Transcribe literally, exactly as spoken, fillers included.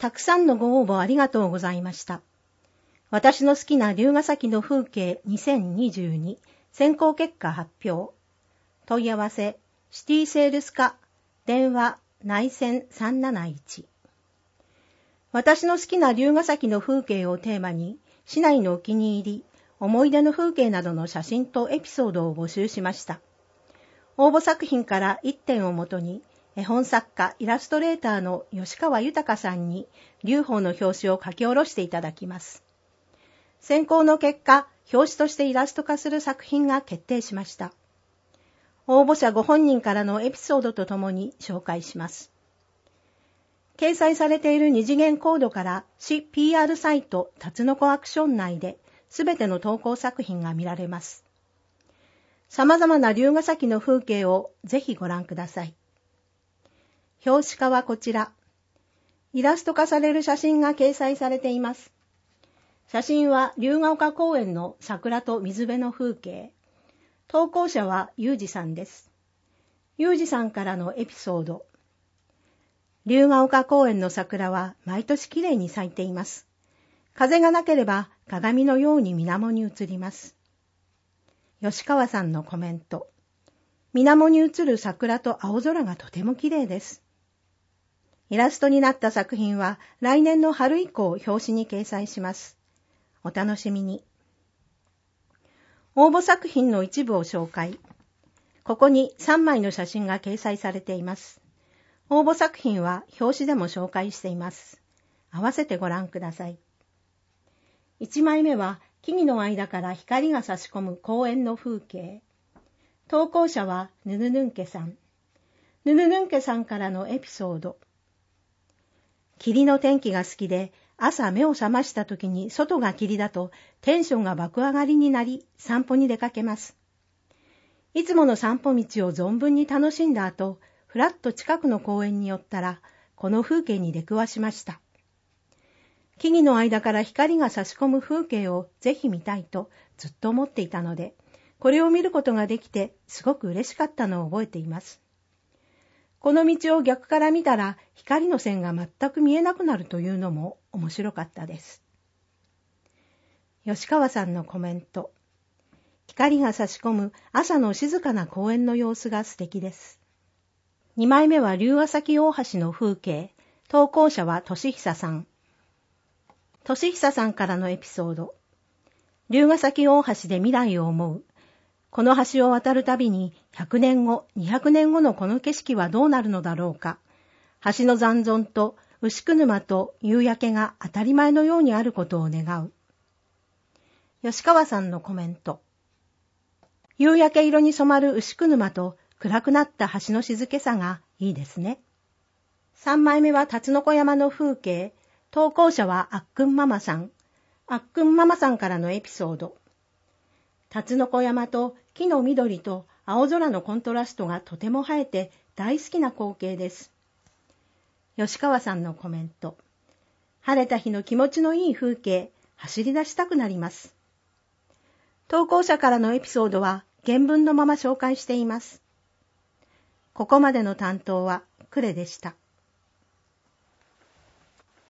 たくさんのご応募ありがとうございました。私の好きな龍ヶ崎の風景にせんにじゅうに選考結果発表。問い合わせ、シティセールス課、電話、内線さんなないち。私の好きな龍ヶ崎の風景をテーマに、市内のお気に入り、思い出の風景などの写真とエピソードを募集しました。応募作品からいってんをもとに、絵本作家、イラストレーターの吉川豊さんに龍宝の表紙を書き下ろしていただきます。選考の結果、表紙としてイラスト化する作品が決定しました。応募者ご本人からのエピソードとともに紹介します。掲載されている二次元コードから市 ピーアール サイトタツノコアクション内ですべての投稿作品が見られます。様々な龍ヶ崎の風景をぜひご覧ください。表紙化はこちら。イラスト化される写真が掲載されています。写真は龍ヶ丘公園の桜と水辺の風景。投稿者はゆうじさんです。ゆうじさんからのエピソード。龍ヶ丘公園の桜は毎年きれいに咲いています。風がなければ鏡のように水面に映ります。吉川さんのコメント。水面に映る桜と青空がとてもきれいです。イラストになった作品は来年の春以降表紙に掲載します。お楽しみに。応募作品の一部を紹介。ここにさんまいの写真が掲載されています。応募作品は表紙でも紹介しています。合わせてご覧ください。いちまいめは木々の間から光が差し込む公園の風景。投稿者はぬぬぬんけさん。ぬぬぬんけさんからのエピソード。霧の天気が好きで、朝目を覚ました時に外が霧だとテンションが爆上がりになり散歩に出かけます。いつもの散歩道を存分に楽しんだ後、ふらっと近くの公園に寄ったら、この風景に出くわしました。木々の間から光が差し込む風景をぜひ見たいとずっと思っていたので、これを見ることができてすごく嬉しかったのを覚えています。この道を逆から見たら光の線が全く見えなくなるというのも面白かったです。吉川さんのコメント。光が差し込む朝の静かな公園の様子が素敵です。にまいめは龍ヶ崎大橋の風景。投稿者はとしひささん。としひささんからのエピソード。龍ヶ崎大橋で未来を思う。この橋を渡るたびにひゃくねんご、にひゃくねんごのこの景色はどうなるのだろうか。橋の残存と牛久沼と夕焼けが当たり前のようにあることを願う。吉川さんのコメント。夕焼け色に染まる牛久沼と暗くなった橋の静けさがいいですね。さんまいめはタツノコ山の風景。投稿者はあっくんママさん。あっくんママさんからのエピソード。タツノコ山と木の緑と青空のコントラストがとても映えて大好きな光景です。吉川さんのコメント。晴れた日の気持ちのいい風景、走り出したくなります。投稿者からのエピソードは原文のまま紹介しています。ここまでの担当はクレでした。